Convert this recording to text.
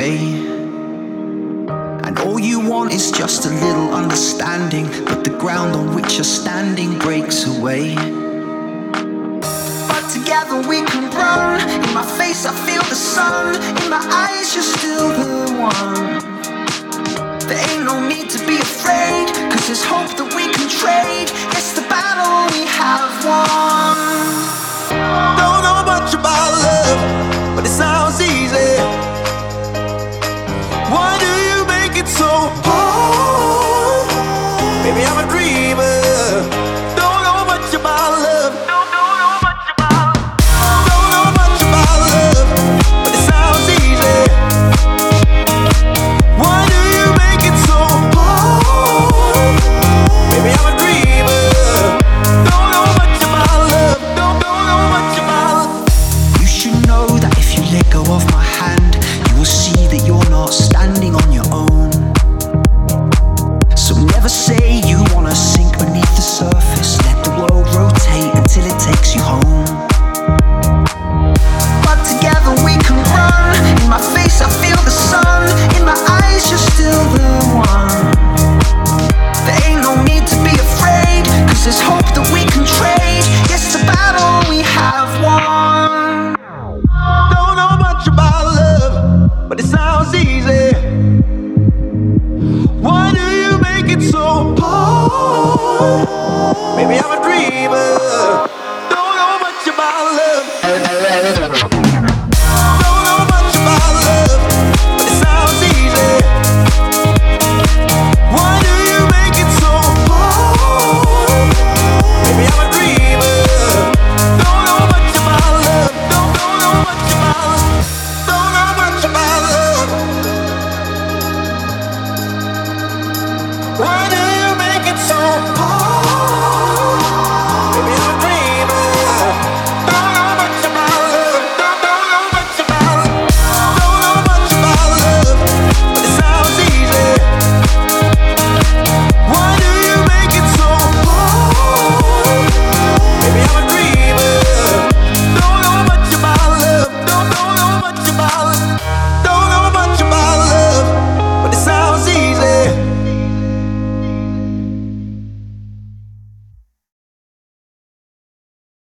away. And all you want is just a little understanding, but the ground on which you're standing breaks away. But together we can run. In my face I feel the sun. In my eyes you're still the one. There ain't no need to be afraid, 'cause there's hope that we can trade. It's the battle we have won. Don't know much about love, but it sounds easy. Why do you make it so hard? Maybe I'm a dreamer. Don't know much about love. Don't know much about love, but it sounds easy. Why do you make it so hard? Maybe I'm a dreamer. Don't know much about love. Don't know much about love. You should know that if you let go of my hand, you will see that you're not standing on your own. So never say you wanna sink beneath the surface. Let the world rotate until it takes you home. But together we can run. In my face I feel the sun. In my eyes you're still the one. There ain't no need to be afraid, 'cause there's hope that we can trade. Yes, the battle we have won. Don't know much about love, but it sounds easy.